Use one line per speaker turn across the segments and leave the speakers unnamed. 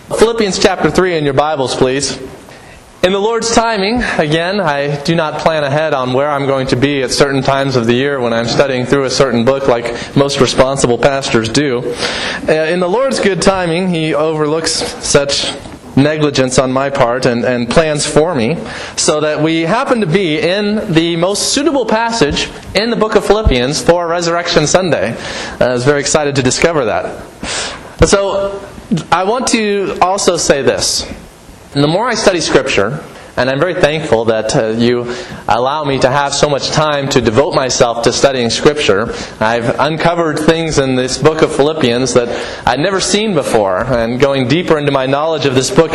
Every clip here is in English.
Philippians chapter 3 in your Bibles, please. In the Lord's timing, again, I do not plan ahead on where I'm going to be at certain times of the year when I'm studying through a certain book like most responsible pastors do. In the Lord's good timing, He overlooks such negligence on my part and plans for me, so that we happen to be in the most suitable passage in the book of Philippians for Resurrection Sunday. I was very excited to discover that. And so I want to also say this. The more I study Scripture, and I'm very thankful that you allow me to have so much time to devote myself to studying Scripture. I've uncovered things in this book of Philippians that I'd never seen before, and going deeper into my knowledge of this book,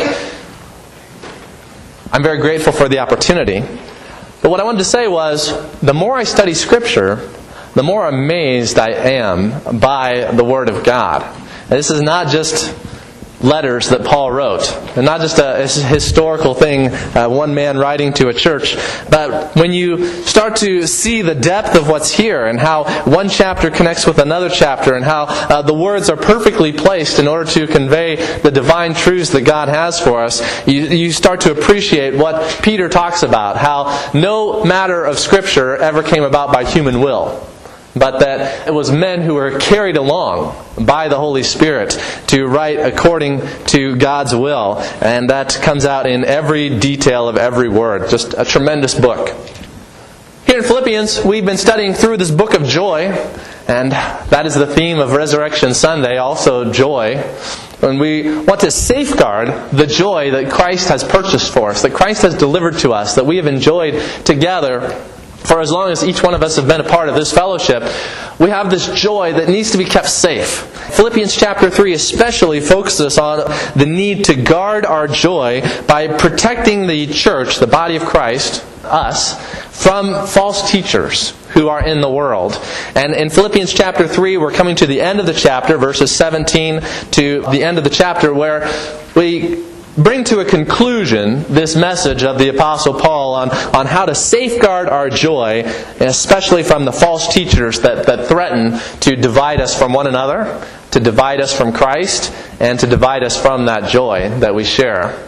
I'm very grateful for the opportunity. But what I wanted to say was, the more I study Scripture, the more amazed I am by the Word of God. And this is not just letters that Paul wrote, and not just a historical thing, one man writing to a church, but when you start to see the depth of what's here and how one chapter connects with another chapter and how the words are perfectly placed in order to convey the divine truths that God has for us, you start to appreciate what Peter talks about, how no matter of Scripture ever came about by human will, but that it was men who were carried along by the Holy Spirit to write according to God's will. And that comes out in every detail of every word. Just a tremendous book. Here in Philippians, we've been studying through this book of joy, and that is the theme of Resurrection Sunday, also joy. And we want to safeguard the joy that Christ has purchased for us, that Christ has delivered to us, that we have enjoyed together for as long as each one of us have been a part of this fellowship. We have this joy that needs to be kept safe. Philippians chapter 3 especially focuses on the need to guard our joy by protecting the church, the body of Christ, us, from false teachers who are in the world. And in Philippians chapter 3, we're coming to the end of the chapter, verses 17 to the end of the chapter, where we bring to a conclusion this message of the Apostle Paul on how to safeguard our joy, especially from the false teachers that threaten to divide us from one another, to divide us from Christ, and to divide us from that joy that we share.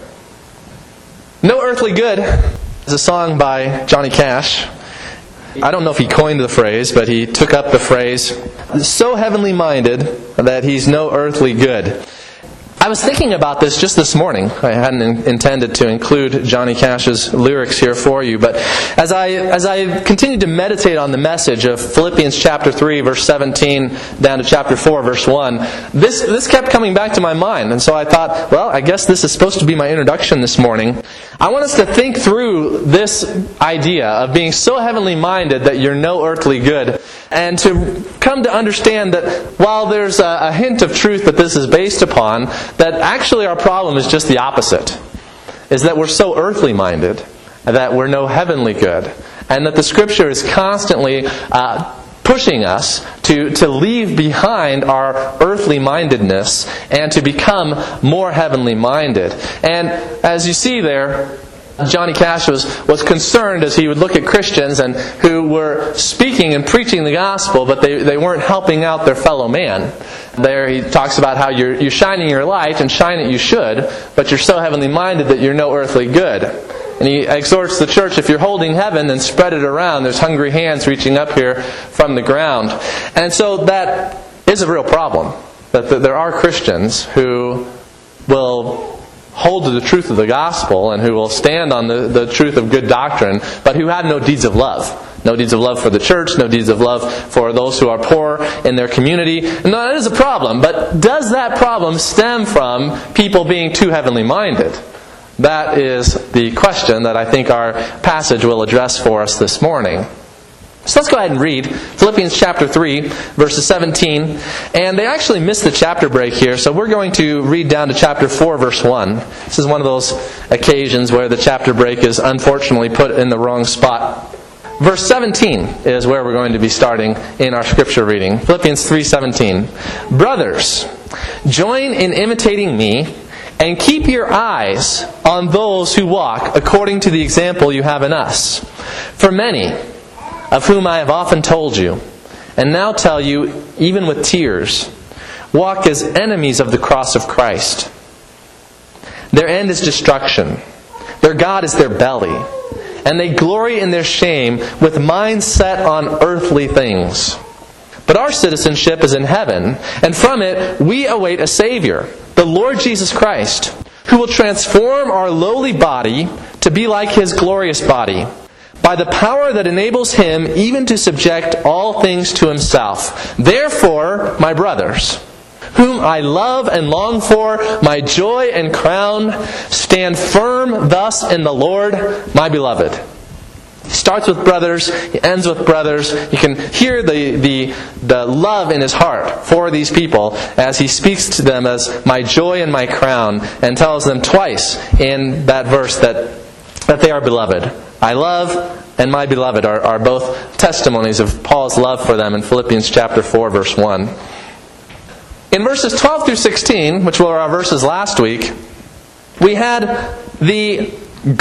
No Earthly Good is a song by Johnny Cash. I don't know if he coined the phrase, but he took up the phrase, so heavenly minded that he's no earthly good. I was thinking about this just this morning. I hadn't intended to include Johnny Cash's lyrics here for you, but as I continued to meditate on the message of Philippians chapter 3, verse 17, down to chapter 4, verse 1, this kept coming back to my mind, and so I thought, well, I guess this is supposed to be my introduction this morning. I want us to think through this idea of being so heavenly minded that you're no earthly good, and to come to understand that while there's a hint of truth that this is based upon, that actually our problem is just the opposite. Is that we're so earthly minded that we're no heavenly good. And that the Scripture is constantly pushing us to leave behind our earthly mindedness and to become more heavenly minded. And as you see there, Johnny Cash was concerned as he would look at Christians and who were speaking and preaching the gospel, but they weren't helping out their fellow man. There he talks about how you're shining your light, and shine it you should, but you're so heavenly minded that you're no earthly good. And he exhorts the church, if you're holding heaven, then spread it around. There's hungry hands reaching up here from the ground. And so that is a real problem. That there are Christians who will hold to the truth of the gospel and who will stand on the truth of good doctrine, but who have no deeds of love. No deeds of love for the church, no deeds of love for those who are poor in their community. And that is a problem, but does that problem stem from people being too heavenly minded? That is the question that I think our passage will address for us this morning. So let's go ahead and read Philippians chapter 3, verses 17. And they actually missed the chapter break here, so we're going to read down to chapter 4, verse 1. This is one of those occasions where the chapter break is unfortunately put in the wrong spot. Verse 17 is where we're going to be starting in our scripture reading. Philippians 3:17. Brothers, join in imitating me, and keep your eyes on those who walk according to the example you have in us. For many, of whom I have often told you, and now tell you even with tears, walk as enemies of the cross of Christ. Their end is destruction. Their God is their belly. And they glory in their shame with minds set on earthly things. But our citizenship is in heaven, and from it we await a Savior, the Lord Jesus Christ, who will transform our lowly body to be like His glorious body, by the power that enables Him even to subject all things to Himself. Therefore, my brothers, whom I love and long for, my joy and crown, stand firm thus in the Lord, my beloved. He starts with brothers, he ends with brothers. You can hear the love in his heart for these people as he speaks to them as my joy and my crown, and tells them twice in that verse that they are beloved. I love and my beloved are both testimonies of Paul's love for them in Philippians chapter 4, verse 1. In verses 12 through 16, which were our verses last week, we had the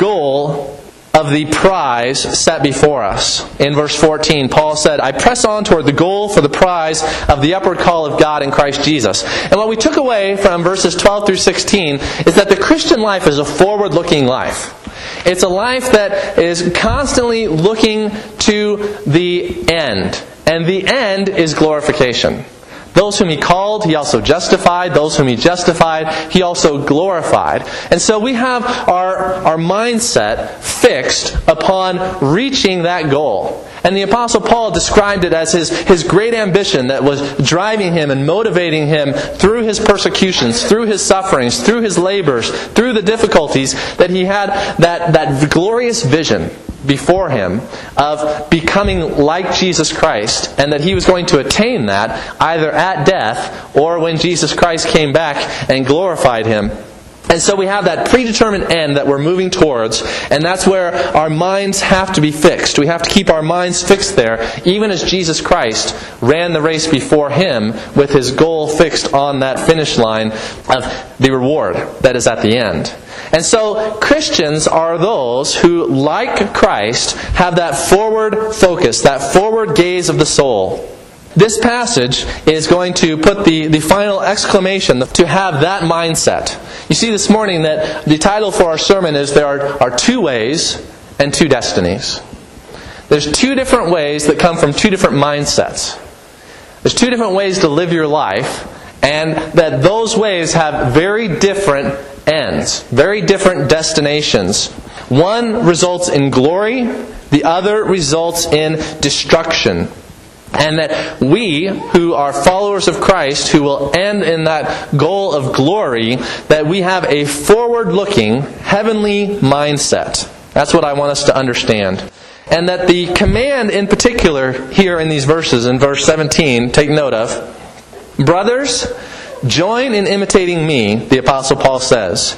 goal of the prize set before us. In verse 14, Paul said, I press on toward the goal for the prize of the upward call of God in Christ Jesus. And what we took away from verses 12 through 16 is that the Christian life is a forward-looking life. It's a life that is constantly looking to the end. And the end is glorification. Those whom He called, He also justified. Those whom He justified, He also glorified. And so we have our mindset fixed upon reaching that goal. And the Apostle Paul described it as his great ambition that was driving him and motivating him through his persecutions, through his sufferings, through his labors, through the difficulties, that he had that glorious vision before him of becoming like Jesus Christ, and that he was going to attain that either at death or when Jesus Christ came back and glorified him. And so we have that predetermined end that we're moving towards, and that's where our minds have to be fixed. We have to keep our minds fixed there, even as Jesus Christ ran the race before Him with His goal fixed on that finish line of the reward that is at the end. And so Christians are those who, like Christ, have that forward focus, that forward gaze of the soul. This passage is going to put the final exclamation to have that mindset. You see this morning that the title for our sermon is There are two ways and two destinies. There's two different ways that come from two different mindsets. There's two different ways to live your life, and that those ways have very different ends, very different destinations. One results in glory, the other results in destruction. And that we, who are followers of Christ, who will end in that goal of glory, that we have a forward-looking, heavenly mindset. That's what I want us to understand. And that the command in particular here in these verses, in verse 17, take note of, brothers, join in imitating me, the Apostle Paul says,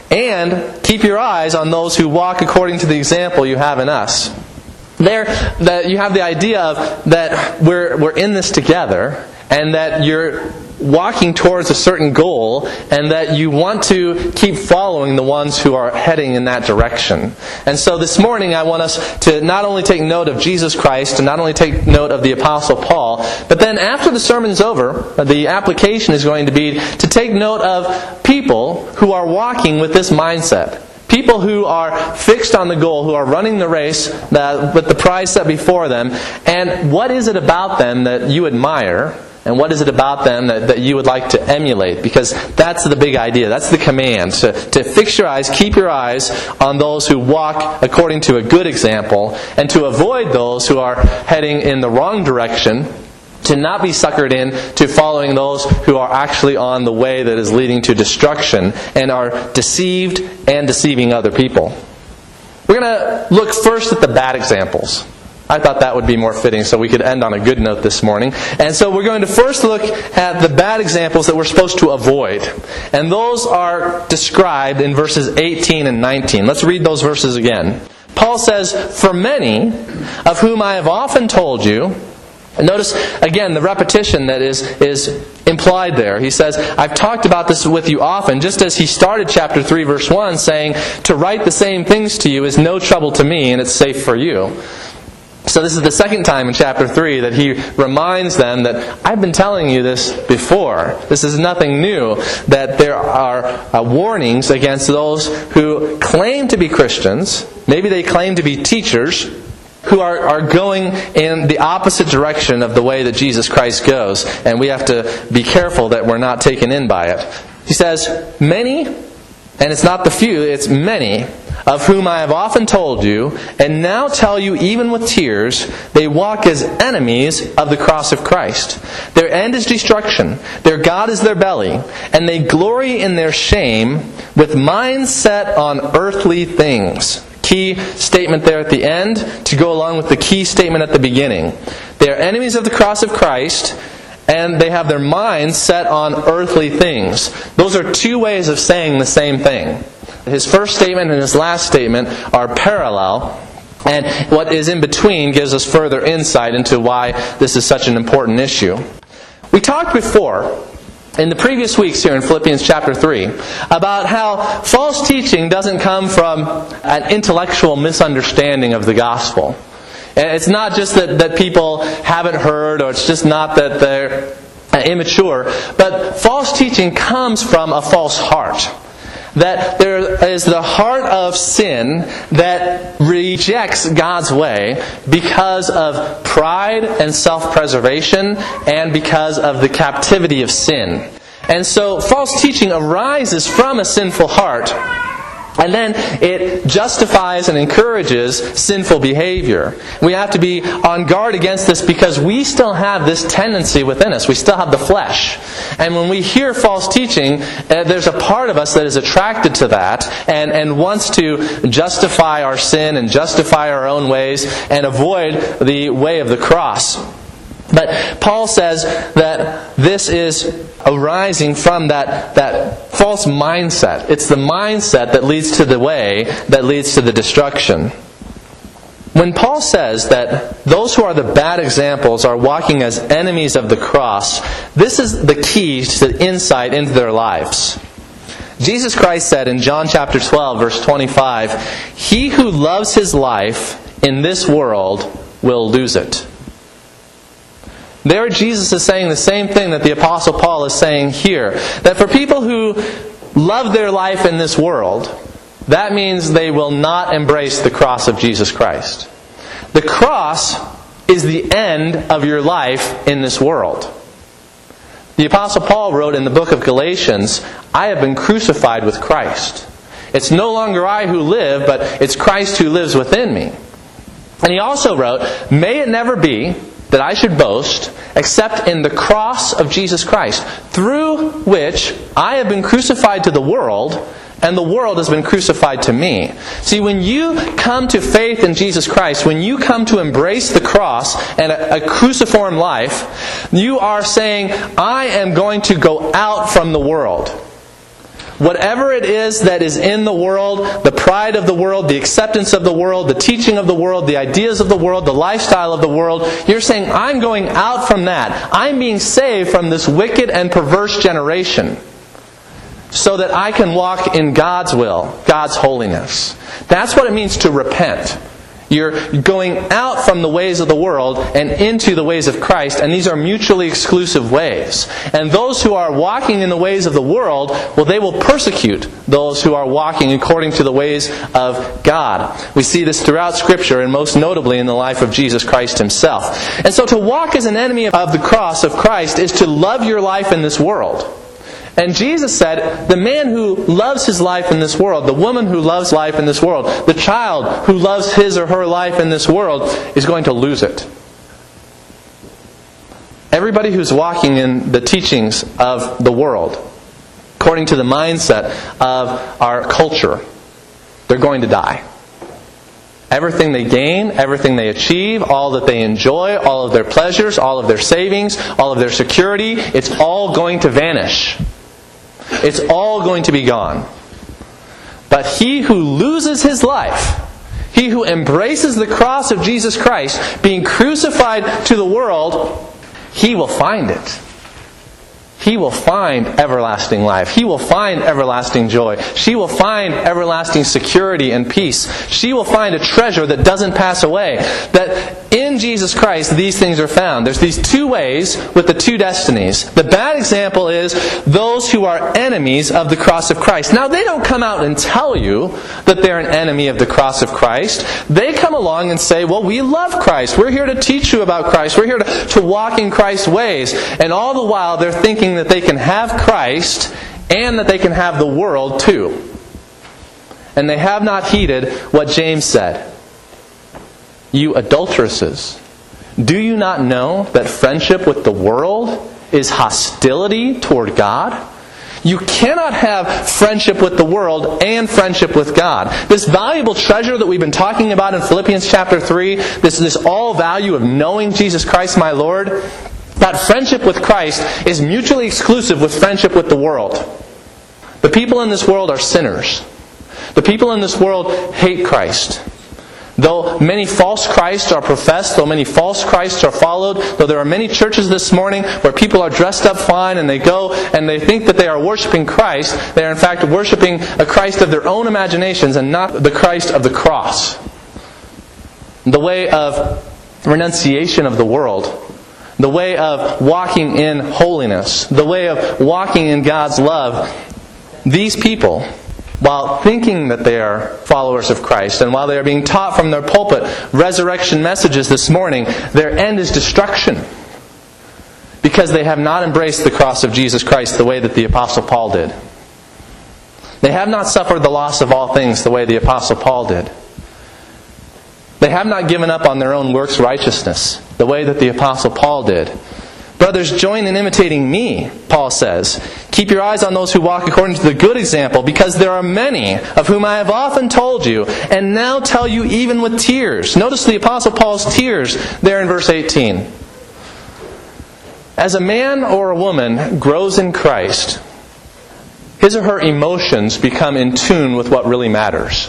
and keep your eyes on those who walk according to the example you have in us. There, that you have the idea of that we're in this together, and that you're walking towards a certain goal, and that you want to keep following the ones who are heading in that direction. And so this morning I want us to not only take note of Jesus Christ, and not only take note of the Apostle Paul, but then after the sermon's over, the application is going to be to take note of people who are walking with this mindset. People who are fixed on the goal, who are running the race with the prize set before them. And what is it about them that you admire? And what is it about them that you would like to emulate? Because that's the big idea. That's the command. To fix your eyes, keep your eyes on those who walk according to a good example. And to avoid those who are heading in the wrong direction. To not be suckered in to following those who are actually on the way that is leading to destruction and are deceived and deceiving other people. We're going to look first at the bad examples. I thought that would be more fitting so we could end on a good note this morning. And so we're going to first look at the bad examples that we're supposed to avoid. And those are described in verses 18 and 19. Let's read those verses again. Paul says, "For many, of whom I have often told you," and notice, again, the repetition that is implied there. He says, I've talked about this with you often, just as he started chapter 3, verse 1, saying, to write the same things to you is no trouble to me, and it's safe for you. So this is the second time in chapter 3 that he reminds them that I've been telling you this before. This is nothing new, that there are warnings against those who claim to be Christians. Maybe they claim to be teachers who are going in the opposite direction of the way that Jesus Christ goes. And we have to be careful that we're not taken in by it. He says, many, and it's not the few, it's many, of whom I have often told you, and now tell you even with tears, they walk as enemies of the cross of Christ. Their end is destruction. Their God is their belly. And they glory in their shame with minds set on earthly things. Key statement there at the end to go along with the key statement at the beginning. They are enemies of the cross of Christ, and they have their minds set on earthly things. Those are two ways of saying the same thing. His first statement and his last statement are parallel, and what is in between gives us further insight into why this is such an important issue. We talked before, in the previous weeks here in Philippians chapter 3, about how false teaching doesn't come from an intellectual misunderstanding of the gospel. And it's not just that people haven't heard, or it's just not that they're immature, but false teaching comes from a false heart. That there is the heart of sin that rejects God's way because of pride and self-preservation and because of the captivity of sin. And so false teaching arises from a sinful heart, and then it justifies and encourages sinful behavior. We have to be on guard against this because we still have this tendency within us. We still have the flesh. And when we hear false teaching, there's a part of us that is attracted to that and wants to justify our sin and justify our own ways and avoid the way of the cross. But Paul says that this is arising from that false mindset. It's the mindset that leads to the way that leads to the destruction. When Paul says that those who are the bad examples are walking as enemies of the cross, this is the key to the insight into their lives. Jesus Christ said in John chapter 12, verse 25, "He who loves his life in this world will lose it." There Jesus is saying the same thing that the Apostle Paul is saying here. That for people who love their life in this world, that means they will not embrace the cross of Jesus Christ. The cross is the end of your life in this world. The Apostle Paul wrote in the book of Galatians, "I have been crucified with Christ. It's no longer I who live, but it's Christ who lives within me." And he also wrote, "May it never be that I should boast except in the cross of Jesus Christ, through which I have been crucified to the world, and the world has been crucified to me." See, when you come to faith in Jesus Christ, when you come to embrace the cross and a cruciform life, you are saying, I am going to go out from the world. Whatever it is that is in the world, the pride of the world, the acceptance of the world, the teaching of the world, the ideas of the world, the lifestyle of the world, you're saying, I'm going out from that. I'm being saved from this wicked and perverse generation so that I can walk in God's will, God's holiness. That's what it means to repent. You're going out from the ways of the world and into the ways of Christ, and these are mutually exclusive ways. And those who are walking in the ways of the world, well, they will persecute those who are walking according to the ways of God. We see this throughout Scripture, and most notably in the life of Jesus Christ Himself. And so to walk as an enemy of the cross of Christ is to love your life in this world. And Jesus said, the man who loves his life in this world, the woman who loves life in this world, the child who loves his or her life in this world is going to lose it. Everybody who's walking in the teachings of the world, according to the mindset of our culture, they're going to die. Everything they gain, everything they achieve, all that they enjoy, all of their pleasures, all of their savings, all of their security, it's all going to vanish. It's all going to be gone. But he who loses his life, he who embraces the cross of Jesus Christ, being crucified to the world, he will find it. he will find everlasting life. He will find everlasting joy. She will find everlasting security and peace. She will find a treasure that doesn't pass away. That in Jesus Christ, these things are found. There's these two ways with the two destinies. The bad example is those who are enemies of the cross of Christ. Now, they don't come out and tell you that they're an enemy of the cross of Christ. They come along and say, well, we love Christ. We're here to teach you about Christ. We're here to walk in Christ's ways. And all the while, they're thinking that they can have Christ and that they can have the world too. And they have not heeded what James said. You adulteresses, do you not know that friendship with the world is hostility toward God? You cannot have friendship with the world and friendship with God. This valuable treasure that we've been talking about in Philippians chapter 3, this all value of knowing Jesus Christ my Lord, that friendship with Christ is mutually exclusive with friendship with the world. The people in this world are sinners. The people in this world hate Christ. Though many false Christs are professed, though many false Christs are followed, though there are many churches this morning where people are dressed up fine and they go and they think that they are worshiping Christ, they are in fact worshiping a Christ of their own imaginations and not the Christ of the cross. The way of renunciation of the world, the way of walking in holiness, the way of walking in God's love, these people, while thinking that they are followers of Christ, and while they are being taught from their pulpit resurrection messages this morning, their end is destruction. Because they have not embraced the cross of Jesus Christ the way that the Apostle Paul did. They have not suffered the loss of all things the way the Apostle Paul did. They have not given up on their own works righteousness the way that the Apostle Paul did. Brothers, join in imitating me, Paul says. Keep your eyes on those who walk according to the good example, because there are many of whom I have often told you, and now tell you even with tears. Notice the Apostle Paul's tears there in verse 18. As a man or a woman grows in Christ, his or her emotions become in tune with what really matters.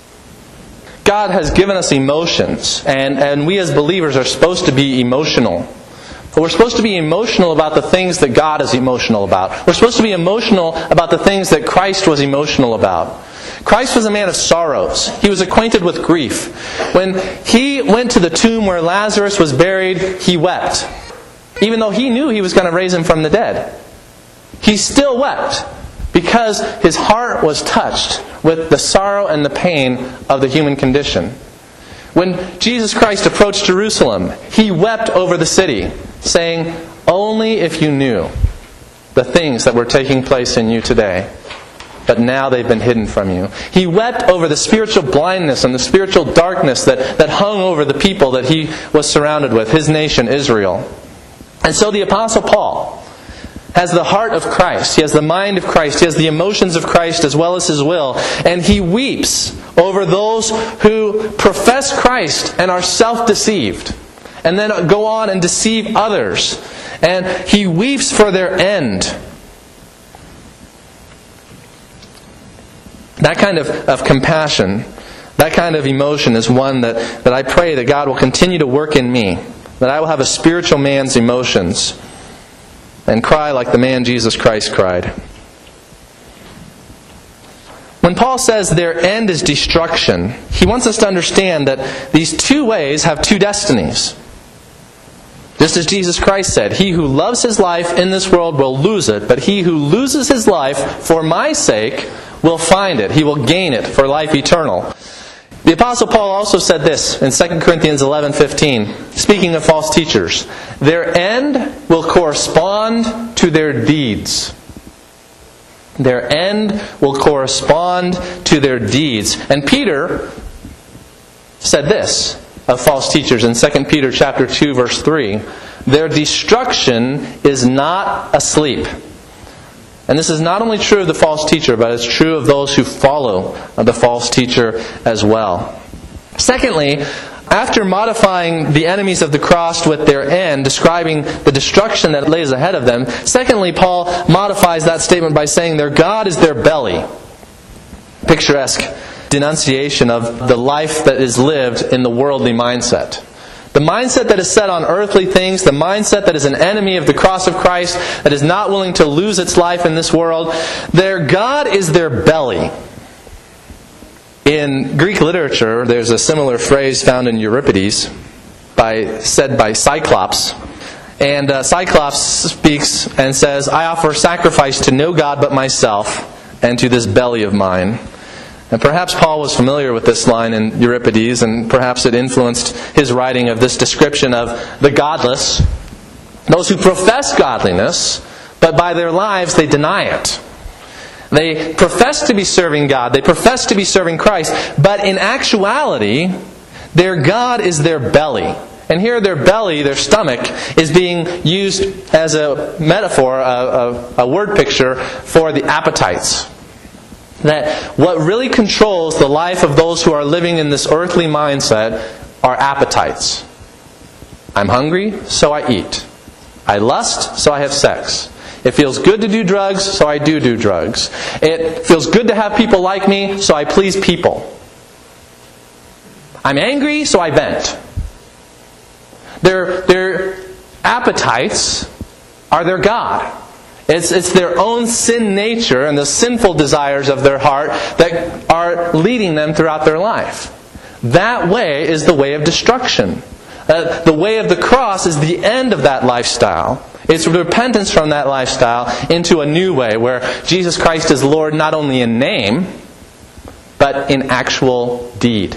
God has given us emotions, and we as believers are supposed to be emotional. But we're supposed to be emotional about the things that God is emotional about. We're supposed to be emotional about the things that Christ was emotional about. Christ was a man of sorrows. He was acquainted with grief. When He went to the tomb where Lazarus was buried, He wept. Even though He knew He was going to raise him from the dead. He still wept because His heart was touched with the sorrow and the pain of the human condition. When Jesus Christ approached Jerusalem, He wept over the city, saying, only if you knew the things that were taking place in you today, but now they've been hidden from you. He wept over the spiritual blindness and the spiritual darkness that hung over the people that He was surrounded with, His nation, Israel. And so the Apostle Paul has the heart of Christ. He has the mind of Christ. He has the emotions of Christ as well as his will. And he weeps over those who profess Christ and are self-deceived. And then go on and deceive others. And he weeps for their end. That kind of compassion, that kind of emotion is one that I pray that God will continue to work in me. That I will have a spiritual man's emotions. And cry like the man Jesus Christ cried. When Paul says their end is destruction, he wants us to understand that these two ways have two destinies. Just as Jesus Christ said, he who loves his life in this world will lose it, but he who loses his life for my sake will find it. He will gain it for life eternal. The Apostle Paul also said this in 2 Corinthians 11:15, speaking of false teachers. Their end will correspond to their deeds. Their end will correspond to their deeds. And Peter said this of false teachers in 2 Peter chapter 2, verse 3. Their destruction is not asleep. And this is not only true of the false teacher, but it's true of those who follow the false teacher as well. Secondly, after modifying the enemies of the cross with their end, describing the destruction that lays ahead of them, secondly, Paul modifies that statement by saying their God is their belly. Picturesque denunciation of the life that is lived in the worldly mindset. The mindset that is set on earthly things, the mindset that is an enemy of the cross of Christ, that is not willing to lose its life in this world, their God is their belly. In Greek literature, there's a similar phrase found in Euripides, said by Cyclops. And Cyclops speaks and says, I offer sacrifice to no God but myself, and to this belly of mine. And perhaps Paul was familiar with this line in Euripides, and perhaps it influenced his writing of this description of the godless, those who profess godliness, but by their lives they deny it. They profess to be serving God, they profess to be serving Christ, but in actuality, their God is their belly. And here their belly, their stomach, is being used as a metaphor, a word picture for the appetites. That what really controls the life of those who are living in this earthly mindset are appetites. I'm hungry, so I eat. I lust, so I have sex. It feels good to do drugs, so I do drugs. It feels good to have people like me, so I please people. I'm angry, so I vent. Their appetites are their God. It's their own sin nature and the sinful desires of their heart that are leading them throughout their life. That way is the way of destruction. The way of the cross is the end of that lifestyle. It's repentance from that lifestyle into a new way where Jesus Christ is Lord not only in name, but in actual deed.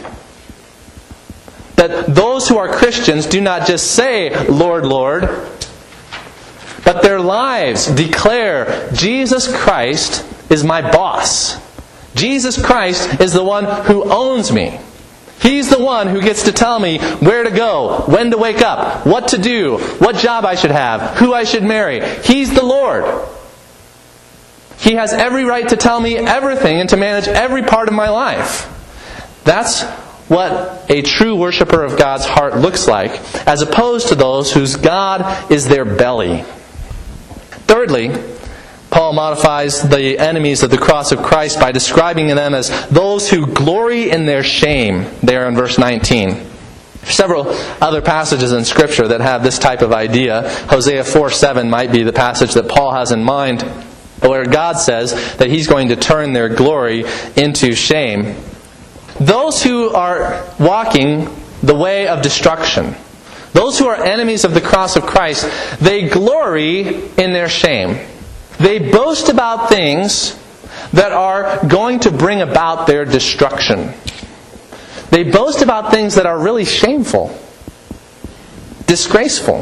That those who are Christians do not just say, Lord, Lord, but their lives declare, Jesus Christ is my boss. Jesus Christ is the one who owns me. He's the one who gets to tell me where to go, when to wake up, what to do, what job I should have, who I should marry. He's the Lord. He has every right to tell me everything and to manage every part of my life. That's what a true worshiper of God's heart looks like, as opposed to those whose God is their belly. Thirdly, Paul modifies the enemies of the cross of Christ by describing them as those who glory in their shame, there in verse 19. Several other passages in Scripture that have this type of idea. Hosea 4:7 might be the passage that Paul has in mind, where God says that He's going to turn their glory into shame. Those who are walking the way of destruction, those who are enemies of the cross of Christ, they glory in their shame. They boast about things that are going to bring about their destruction. They boast about things that are really shameful, disgraceful.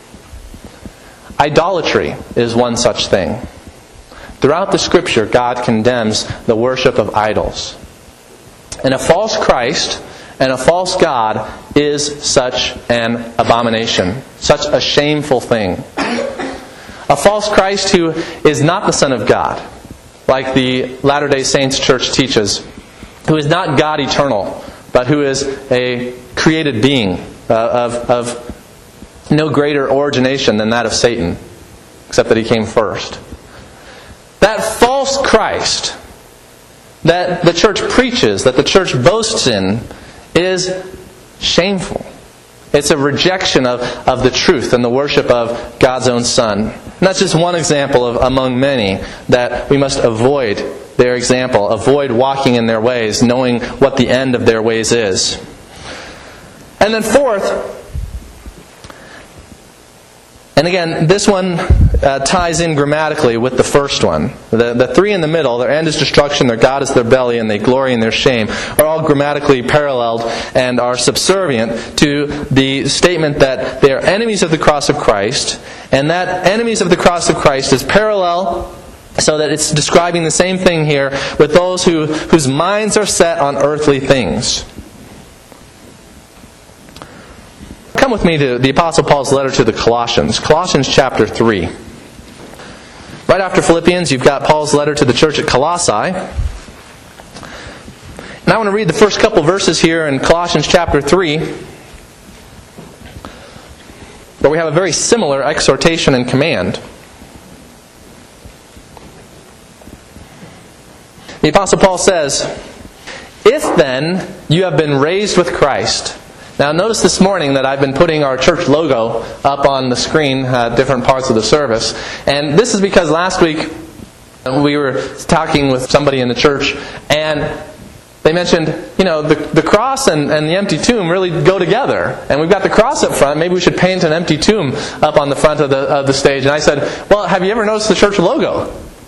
Idolatry is one such thing. Throughout the Scripture, God condemns the worship of idols. And a false Christ and a false God is such an abomination, such a shameful thing. A false Christ who is not the Son of God, like the Latter-day Saints Church teaches, who is not God eternal, but who is a created being of no greater origination than that of Satan, except that he came first. That false Christ that the church preaches, that the church boasts in, is shameful. It's a rejection of the truth and the worship of God's own Son. And that's just one example of among many that we must avoid their example, avoid walking in their ways, knowing what the end of their ways is. And then fourth, and again, this one ties in grammatically with the first one. The three in the middle, their end is destruction, their God is their belly, and they glory in their shame, are all grammatically paralleled and are subservient to the statement that they are enemies of the cross of Christ, and that enemies of the cross of Christ is parallel so that it's describing the same thing here with those whose minds are set on earthly things. Come with me to the Apostle Paul's letter to the Colossians. Colossians chapter 3. Right after Philippians, you've got Paul's letter to the church at Colossae. And I want to read the first couple verses here in Colossians chapter 3, where we have a very similar exhortation and command. The Apostle Paul says, "If then you have been raised with Christ, Now notice this morning that I've been putting our church logo up on the screen at different parts of the service. And this is because last week we were talking with somebody in the church, and they mentioned, the cross and the empty tomb really go together. And we've got the cross up front. Maybe we should paint an empty tomb up on the front of the stage. And I said, well, have you ever noticed the church logo?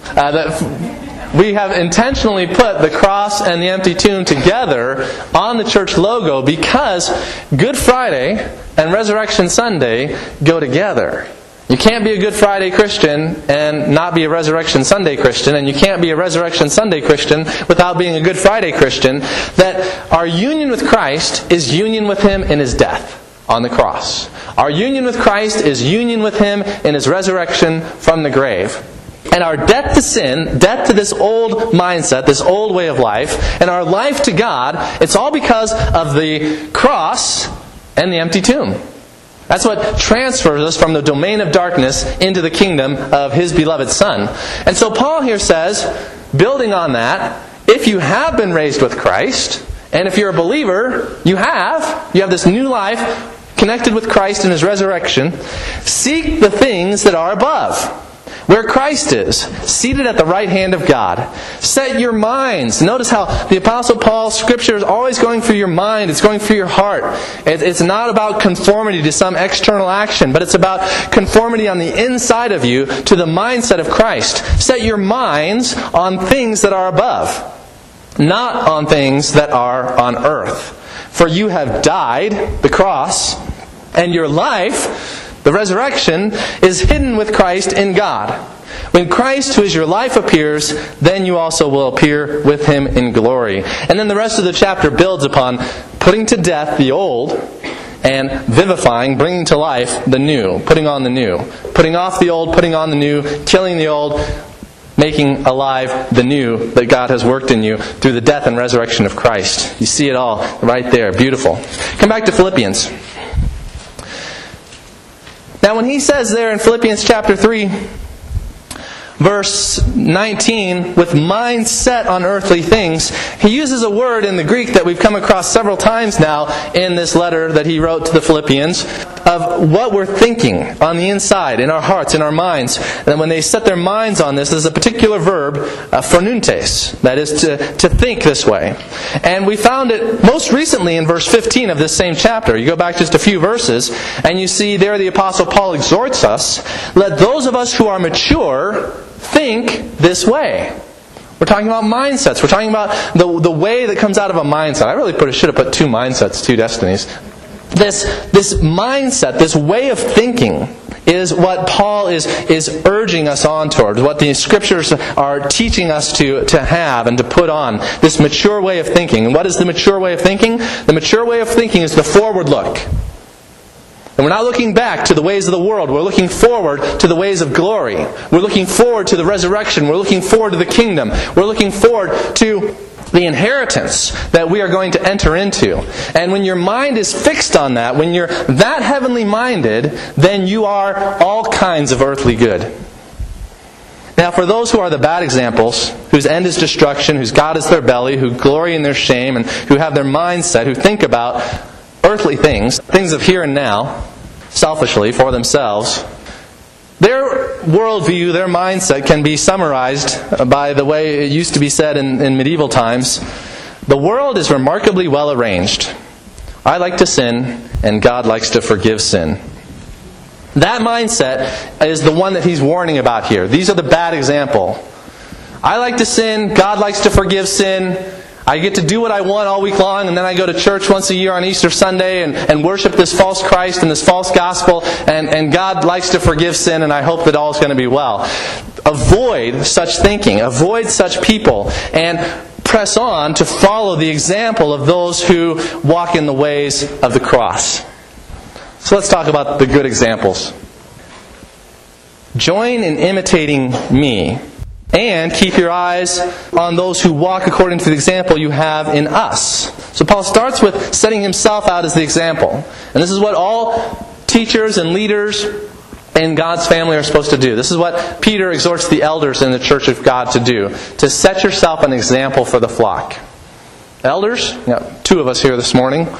We have intentionally put the cross and the empty tomb together on the church logo because Good Friday and Resurrection Sunday go together. You can't be a Good Friday Christian and not be a Resurrection Sunday Christian, and you can't be a Resurrection Sunday Christian without being a Good Friday Christian. That our union with Christ is union with Him in His death on the cross. Our union with Christ is union with Him in His resurrection from the grave. And our death to sin, death to this old mindset, this old way of life, and our life to God, it's all because of the cross and the empty tomb. That's what transfers us from the domain of darkness into the kingdom of His beloved Son. And so Paul here says, building on that, if you have been raised with Christ, and if you're a believer, you have this new life connected with Christ in His resurrection, seek the things that are above, where Christ is, seated at the right hand of God. Set your minds. Notice how the Apostle Paul's scripture is always going through your mind. It's going through your heart. It's not about conformity to some external action, but it's about conformity on the inside of you to the mindset of Christ. Set your minds on things that are above, not on things that are on earth. For you have died, the cross, and your life, the resurrection, is hidden with Christ in God. When Christ, who is your life, appears, then you also will appear with Him in glory. And then the rest of the chapter builds upon putting to death the old and vivifying, bringing to life the new, putting on the new. Putting off the old, putting on the new, killing the old, making alive the new that God has worked in you through the death and resurrection of Christ. You see it all right there. Beautiful. Come back to Philippians. Now when he says there in Philippians chapter 3, verse 19, with mind set on earthly things, he uses a word in the Greek that we've come across several times now in this letter that he wrote to the Philippians, of what we're thinking on the inside, in our hearts, in our minds. And when they set their minds on this, there's a particular verb, phronuntes, that is to think this way. And we found it most recently in verse 15 of this same chapter. You go back just a few verses, and you see there the Apostle Paul exhorts us, let those of us who are mature think this way. We're talking about mindsets. We're talking about the way that comes out of a mindset. I really should have put two mindsets, two destinies. This mindset, this way of thinking, is what Paul is urging us on towards, what the Scriptures are teaching us to have and to put on, this mature way of thinking. And what is the mature way of thinking? The mature way of thinking is the forward look. And we're not looking back to the ways of the world. We're looking forward to the ways of glory. We're looking forward to the resurrection. We're looking forward to the kingdom. We're looking forward to the inheritance that we are going to enter into. And when your mind is fixed on that, when you're that heavenly minded, then you are all kinds of earthly good. Now, for those who are the bad examples, whose end is destruction, whose God is their belly, who glory in their shame, and who have their mindset, who think about earthly things, things of here and now, selfishly, for themselves, their worldview, their mindset can be summarized by the way it used to be said in medieval times. The world is remarkably well arranged. I like to sin, and God likes to forgive sin. That mindset is the one that he's warning about here. These are the bad example. I like to sin, God likes to forgive sin. I get to do what I want all week long, and then I go to church once a year on Easter Sunday and worship this false Christ and this false gospel, and God likes to forgive sin, and I hope that all is going to be well. Avoid such thinking. Avoid such people. And press on to follow the example of those who walk in the ways of the cross. So let's talk about the good examples. Join in imitating me. And keep your eyes on those who walk according to the example you have in us. So Paul starts with setting himself out as the example. And this is what all teachers and leaders in God's family are supposed to do. This is what Peter exhorts the elders in the church of God to do. To set yourself an example for the flock. Elders, two of us here this morning.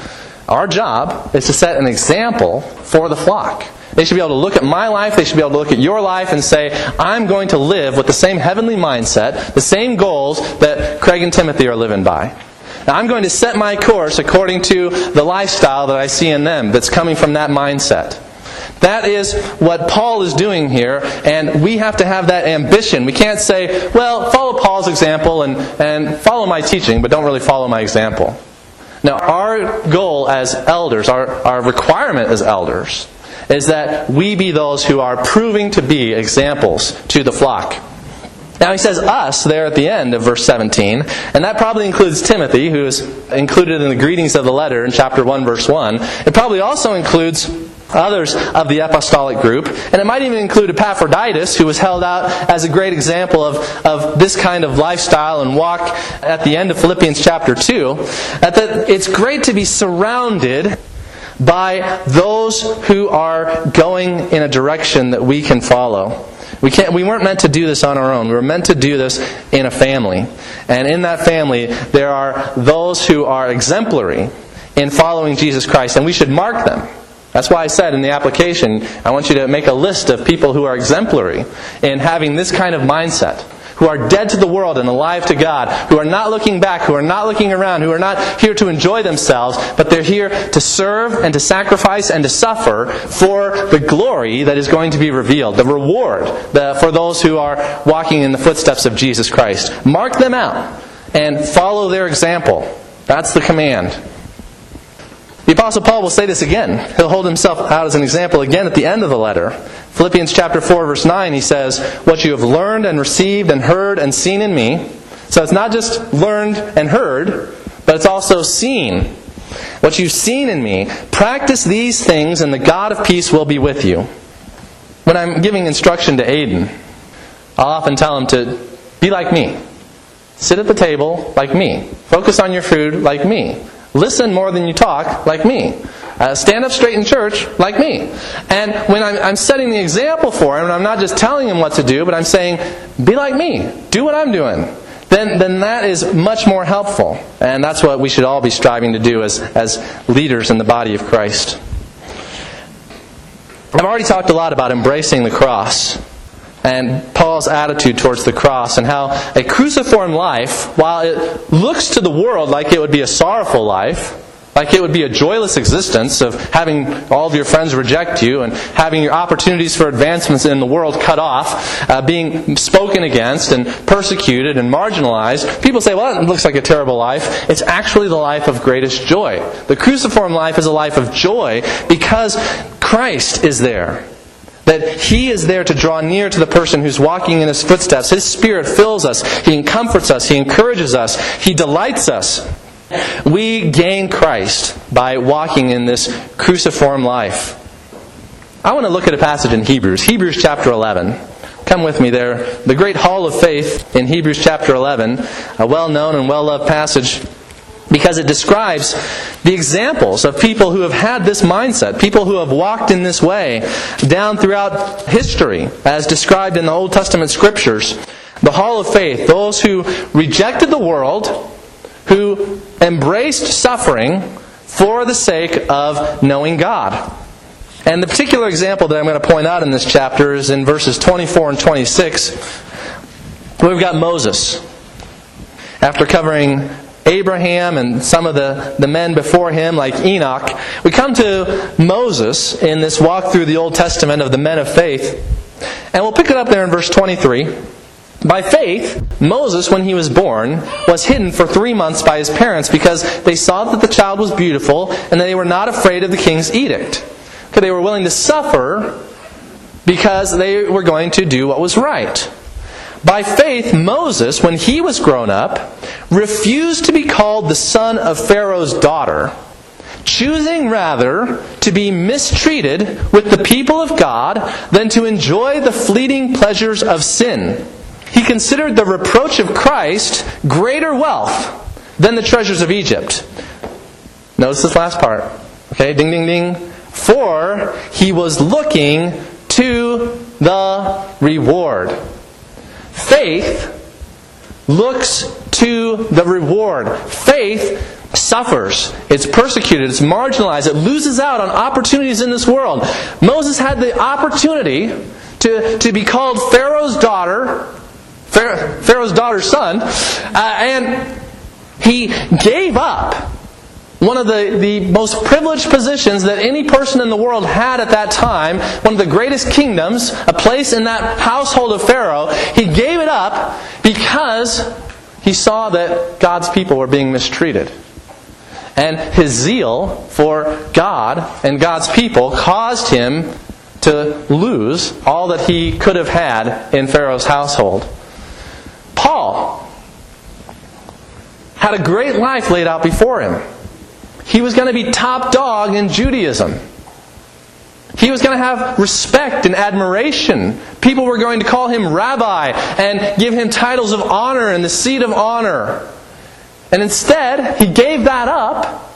Our job is to set an example for the flock. They should be able to look at my life, they should be able to look at your life and say, I'm going to live with the same heavenly mindset, the same goals that Craig and Timothy are living by. Now I'm going to set my course according to the lifestyle that I see in them that's coming from that mindset. That is what Paul is doing here, and we have to have that ambition. We can't say, well, follow Paul's example and follow my teaching, but don't really follow my example. Now, our goal as elders, our requirement as elders, is that we be those who are proving to be examples to the flock. Now he says us there at the end of verse 17, and that probably includes Timothy, who is included in the greetings of the letter in chapter 1, verse 1. It probably also includes others of the apostolic group, and it might even include Epaphroditus, who was held out as a great example of this kind of lifestyle and walk at the end of Philippians chapter 2. That it's great to be surrounded by those who are going in a direction that we can follow. We weren't meant to do this on our own. We were meant to do this in a family. And in that family, there are those who are exemplary in following Jesus Christ, and we should mark them. That's why I said in the application, I want you to make a list of people who are exemplary in having this kind of mindset, who are dead to the world and alive to God, who are not looking back, who are not looking around, who are not here to enjoy themselves, but they're here to serve and to sacrifice and to suffer for the glory that is going to be revealed, the reward for those who are walking in the footsteps of Jesus Christ. Mark them out and follow their example. That's the command. The Apostle Paul will say this again. He'll hold himself out as an example again at the end of the letter. Philippians chapter 4, verse 9, he says, what you have learned and received and heard and seen in me. So it's not just learned and heard, but it's also seen. What you've seen in me, practice these things and the God of peace will be with you. When I'm giving instruction to Aiden, I'll often tell him to be like me. Sit at the table like me. Focus on your food like me. Listen more than you talk, like me. Stand up straight in church, like me. And when I'm setting the example for him, and I'm not just telling him what to do, but I'm saying, be like me. Do what I'm doing. Then that is much more helpful. And that's what we should all be striving to do as leaders in the body of Christ. I've already talked a lot about embracing the cross and Paul's attitude towards the cross, and how a cruciform life, while it looks to the world like it would be a sorrowful life, like it would be a joyless existence of having all of your friends reject you and having your opportunities for advancements in the world cut off, being spoken against and persecuted and marginalized, people say, well, that looks like a terrible life. It's actually the life of greatest joy. The cruciform life is a life of joy because Christ is there. That He is there to draw near to the person who's walking in His footsteps. His Spirit fills us. He comforts us. He encourages us. He delights us. We gain Christ by walking in this cruciform life. I want to look at a passage in Hebrews. Hebrews chapter 11. Come with me there. The great hall of faith in Hebrews chapter 11. A well-known and well-loved passage, because it describes the examples of people who have had this mindset, people who have walked in this way down throughout history, as described in the Old Testament Scriptures. The hall of faith, those who rejected the world, who embraced suffering for the sake of knowing God. And the particular example that I'm going to point out in this chapter is in verses 24 and 26. We've got Moses. After covering Abraham and some of the men before him, like Enoch, we come to Moses in this walk through the Old Testament of the men of faith. And we'll pick it up there in verse 23. By faith, Moses, when he was born, was hidden for 3 months by his parents because they saw that the child was beautiful and they were not afraid of the king's edict. Because they were willing to suffer because they were going to do what was right. By faith, Moses, when he was grown up, refused to be called the son of Pharaoh's daughter, choosing rather to be mistreated with the people of God than to enjoy the fleeting pleasures of sin. He considered the reproach of Christ greater wealth than the treasures of Egypt. Notice this last part. Okay, ding, ding, ding. For he was looking to the reward. Faith looks to the reward. Faith suffers, it's persecuted, it's marginalized, it loses out on opportunities in this world. Moses had the opportunity to be called Pharaoh's daughter's son, and he gave up one of the most privileged positions that any person in the world had at that time, one of the greatest kingdoms, a place in that household of Pharaoh. He gave it up because he saw that God's people were being mistreated. And his zeal for God and God's people caused him to lose all that he could have had in Pharaoh's household. Paul had a great life laid out before him. He was going to be top dog in Judaism. He was going to have respect and admiration. People were going to call him rabbi and give him titles of honor and the seat of honor. And instead, he gave that up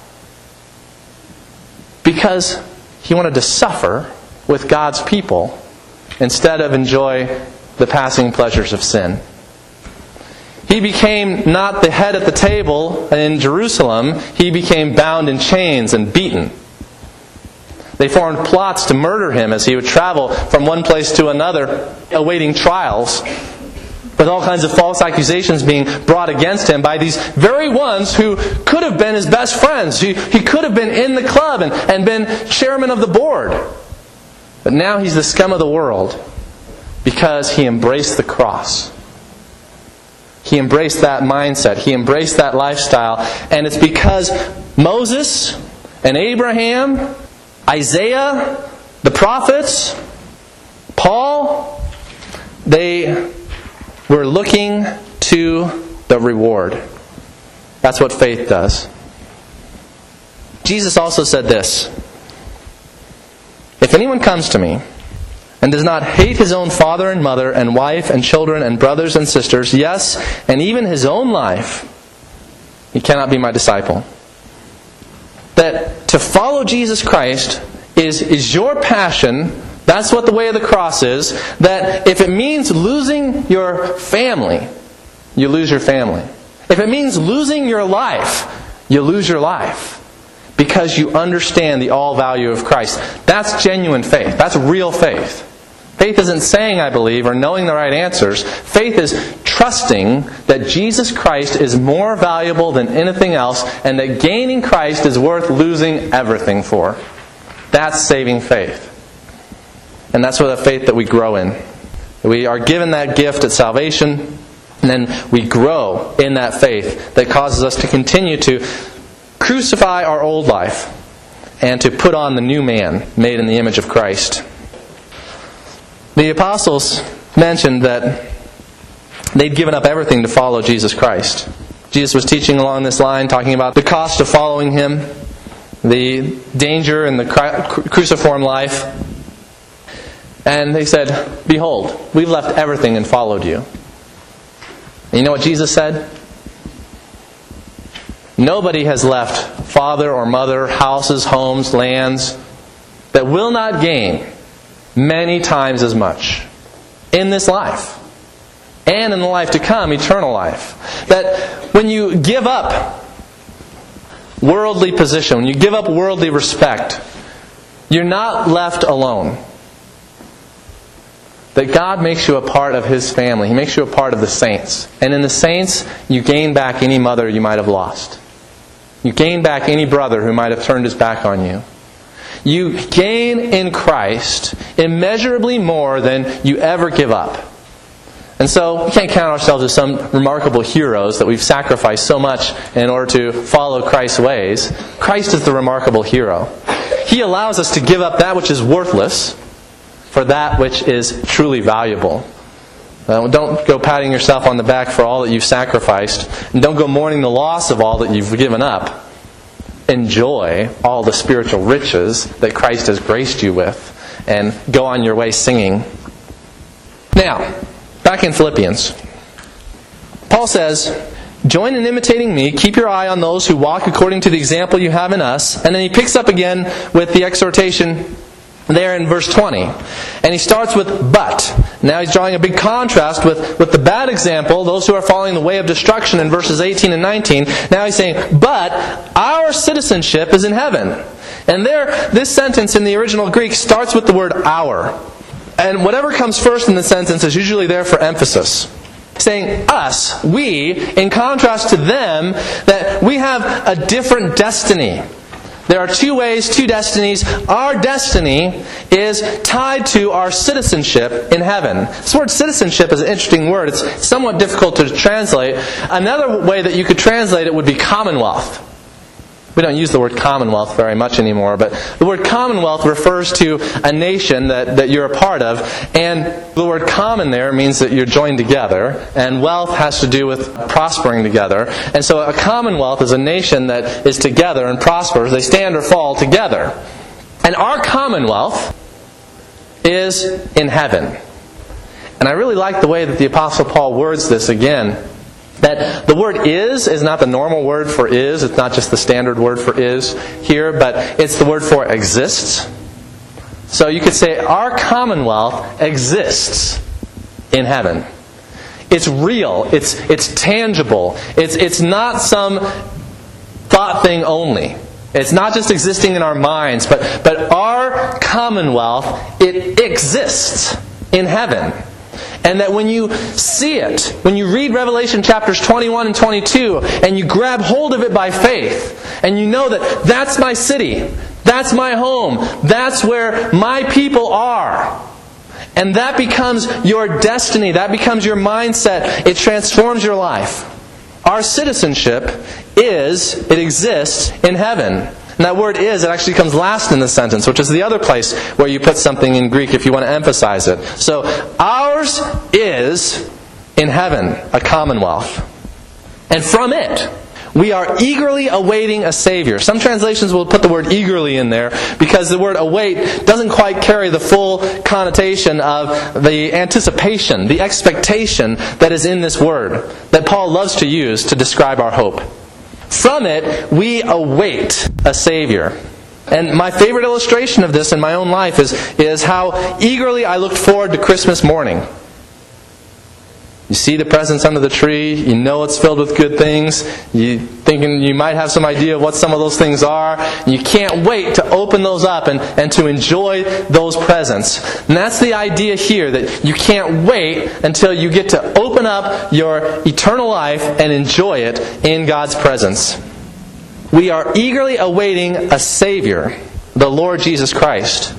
because he wanted to suffer with God's people instead of enjoy the passing pleasures of sin. He became not the head at the table in Jerusalem. He became bound in chains and beaten. They formed plots to murder him as he would travel from one place to another, awaiting trials, with all kinds of false accusations being brought against him by these very ones who could have been his best friends. He could have been in the club and been chairman of the board. But now he's the scum of the world because he embraced the cross. He embraced that mindset. He embraced that lifestyle. And it's because Moses and Abraham, Isaiah, the prophets, Paul, they were looking to the reward. That's what faith does. Jesus also said this: "If anyone comes to me and does not hate his own father and mother and wife and children and brothers and sisters, yes, and even his own life, he cannot be my disciple." That to follow Jesus Christ is your passion. That's what the way of the cross is. That if it means losing your family, you lose your family. If it means losing your life, you lose your life. Because you understand the all value of Christ. That's genuine faith. That's real faith. Faith isn't saying I believe or knowing the right answers. Faith is trusting that Jesus Christ is more valuable than anything else and that gaining Christ is worth losing everything for. That's saving faith. And that's the faith that we grow in. We are given that gift at salvation, and then we grow in that faith that causes us to continue to crucify our old life and to put on the new man made in the image of Christ. The apostles mentioned that they'd given up everything to follow Jesus Christ. Jesus was teaching along this line, talking about the cost of following Him, the danger in the cruciform life. And they said, "Behold, we've left everything and followed you." And you know what Jesus said? Nobody has left father or mother, houses, homes, lands, that will not gain many times as much in this life and in the life to come, eternal life. That when you give up worldly position, when you give up worldly respect, you're not left alone. That God makes you a part of His family. He makes you a part of the saints. And in the saints, you gain back any mother you might have lost. You gain back any brother who might have turned his back on you. You gain in Christ immeasurably more than you ever give up. And so we can't count ourselves as some remarkable heroes that we've sacrificed so much in order to follow Christ's ways. Christ is the remarkable hero. He allows us to give up that which is worthless for that which is truly valuable. Don't go patting yourself on the back for all that you've sacrificed. And don't go mourning the loss of all that you've given up. Enjoy all the spiritual riches that Christ has graced you with. And go on your way singing. Now, back in Philippians. Paul says, "Join in imitating me. Keep your eye on those who walk according to the example you have in us." And then he picks up again with the exhortation, there in verse 20. And he starts with but. Now he's drawing a big contrast with the bad example, those who are following the way of destruction in verses 18 and 19. Now he's saying, but our citizenship is in heaven. And there, this sentence in the original Greek starts with the word our. And whatever comes first in the sentence is usually there for emphasis. Saying us, we, in contrast to them, that we have a different destiny. There are two ways, two destinies. Our destiny is tied to our citizenship in heaven. This word citizenship is an interesting word. It's somewhat difficult to translate. Another way that you could translate it would be commonwealth. We don't use the word commonwealth very much anymore, but the word commonwealth refers to a nation that you're a part of, and the word common there means that you're joined together, and wealth has to do with prospering together. And so a commonwealth is a nation that is together and prospers. They stand or fall together. And our commonwealth is in heaven. And I really like the way that the Apostle Paul words this again. That the word is not the normal word for is. It's not just the standard word for is here, but it's the word for exists. So you could say our commonwealth exists in heaven. It's real. It's tangible. It's not some thought thing only. It's not just existing in our minds, but our commonwealth, it exists in heaven. And that when you see it, when you read Revelation chapters 21 and 22, and you grab hold of it by faith, and you know that that's my city, that's my home, that's where my people are, and that becomes your destiny, that becomes your mindset, it transforms your life. Our citizenship it exists in heaven. And that word is, it actually comes last in the sentence, which is the other place where you put something in Greek if you want to emphasize it. So, ours is in heaven, a commonwealth. And from it, we are eagerly awaiting a Savior. Some translations will put the word eagerly in there because the word await doesn't quite carry the full connotation of the anticipation, the expectation that is in this word that Paul loves to use to describe our hope. From it, we await a Savior. And my favorite illustration of this in my own life is how eagerly I looked forward to Christmas morning. You see the presents under the tree, you know it's filled with good things, you thinking you might have some idea of what some of those things are, and you can't wait to open those up and to enjoy those presents. And that's the idea here, that you can't wait until you get to open up your eternal life and enjoy it in God's presence. We are eagerly awaiting a Savior, the Lord Jesus Christ.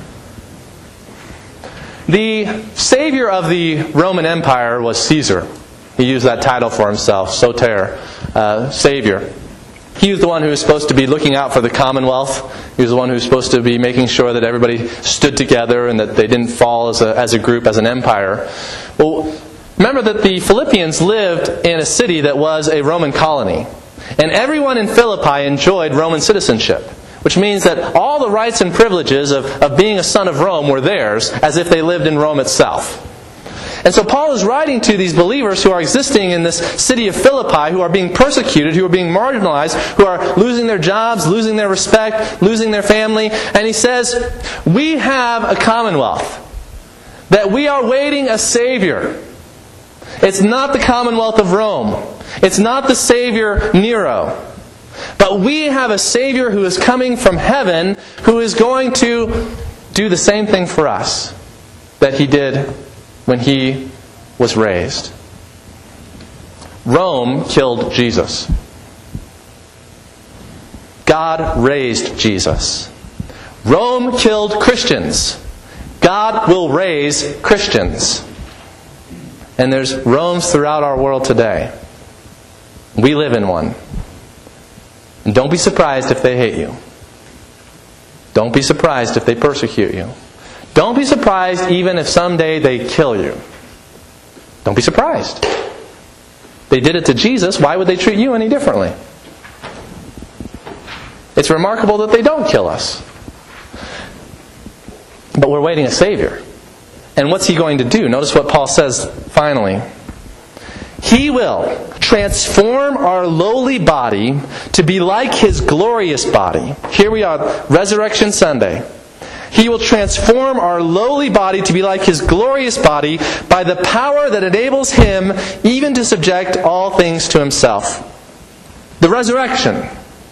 The savior of the Roman Empire was Caesar. He used that title for himself, soter, savior. He was the one who was supposed to be looking out for the commonwealth. He was the one who was supposed to be making sure that everybody stood together and that they didn't fall as a group, as an empire. Well, remember that the Philippians lived in a city that was a Roman colony. And everyone in Philippi enjoyed Roman citizenship. Which means that all the rights and privileges of being a son of Rome were theirs, as if they lived in Rome itself. And so Paul is writing to these believers who are existing in this city of Philippi, who are being persecuted, who are being marginalized, who are losing their jobs, losing their respect, losing their family. And he says, we have a commonwealth. That we are waiting a Savior. It's not the Commonwealth of Rome. It's not the Savior Nero. But we have a Savior who is coming from heaven, who is going to do the same thing for us that He did when He was raised. Rome killed Jesus. God raised Jesus. Rome killed Christians. God will raise Christians. And there's Romes throughout our world today. We live in one. And don't be surprised if they hate you. Don't be surprised if they persecute you. Don't be surprised even if someday they kill you. Don't be surprised. They did it to Jesus. Why would they treat you any differently? It's remarkable that they don't kill us. But we're waiting a Savior. And what's He going to do? Notice what Paul says finally. He will transform our lowly body to be like His glorious body. Here we are, Resurrection Sunday. He will transform our lowly body to be like His glorious body by the power that enables Him even to subject all things to Himself. The resurrection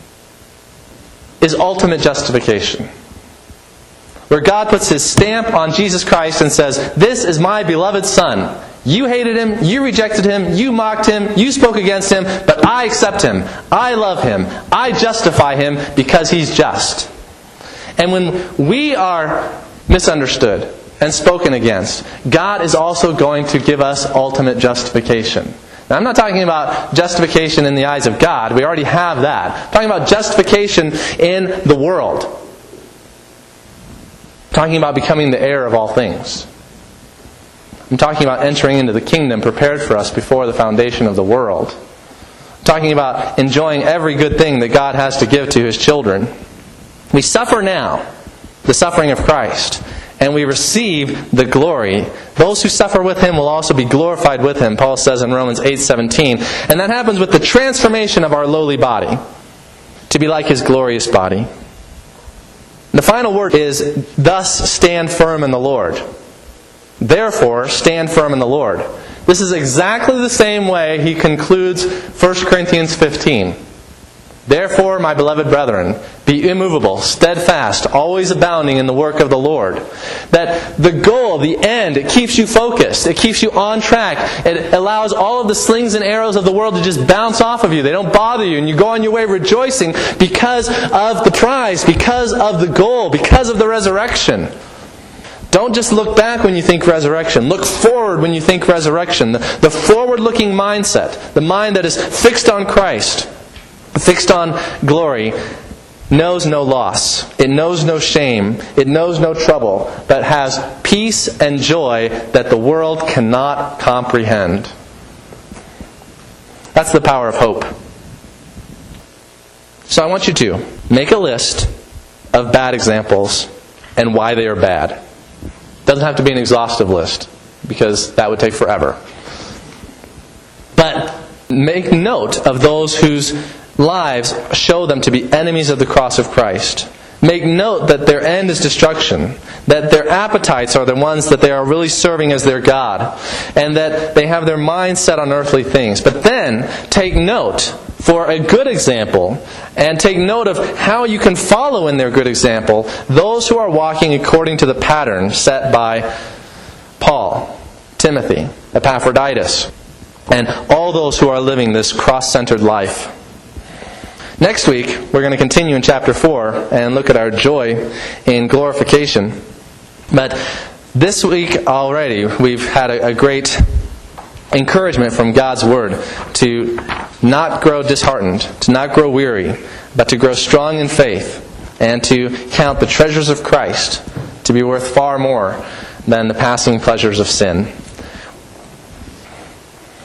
is ultimate justification, where God puts His stamp on Jesus Christ and says, "This is my beloved Son. You hated Him, you rejected Him, you mocked Him, you spoke against Him, but I accept Him. I love Him. I justify Him because He's just." And when we are misunderstood and spoken against, God is also going to give us ultimate justification. Now, I'm not talking about justification in the eyes of God. We already have that. I'm talking about justification in the world. I'm talking about becoming the heir of all things. I'm talking about entering into the kingdom prepared for us before the foundation of the world. I'm talking about enjoying every good thing that God has to give to His children. We suffer now, the suffering of Christ, and we receive the glory. Those who suffer with Him will also be glorified with Him, Paul says in Romans 8:17. And that happens with the transformation of our lowly body to be like His glorious body. The final word is, "Thus stand firm in the Lord." Therefore, stand firm in the Lord. This is exactly the same way he concludes 1 Corinthians 15. "Therefore, my beloved brethren, be immovable, steadfast, always abounding in the work of the Lord." That the goal, the end, it keeps you focused. It keeps you on track. It allows all of the slings and arrows of the world to just bounce off of you. They don't bother you, and you go on your way rejoicing because of the prize, because of the goal, because of the resurrection. Don't just look back when you think resurrection. Look forward when you think resurrection. The forward-looking mindset, the mind that is fixed on Christ, fixed on glory, knows no loss. It knows no shame. It knows no trouble, but has peace and joy that the world cannot comprehend. That's the power of hope. So I want you to make a list of bad examples and why they are bad. Doesn't have to be an exhaustive list, because that would take forever. But make note of those whose lives show them to be enemies of the cross of Christ. Make note that their end is destruction, that their appetites are the ones that they are really serving as their God, and that they have their minds set on earthly things. But then, take note for a good example, and take note of how you can follow in their good example those who are walking according to the pattern set by Paul, Timothy, Epaphroditus, and all those who are living this cross-centered life. Next week, we're going to continue in chapter 4 and look at our joy in glorification. But this week already, we've had a great encouragement from God's Word to not grow disheartened, to not grow weary, but to grow strong in faith and to count the treasures of Christ to be worth far more than the passing pleasures of sin.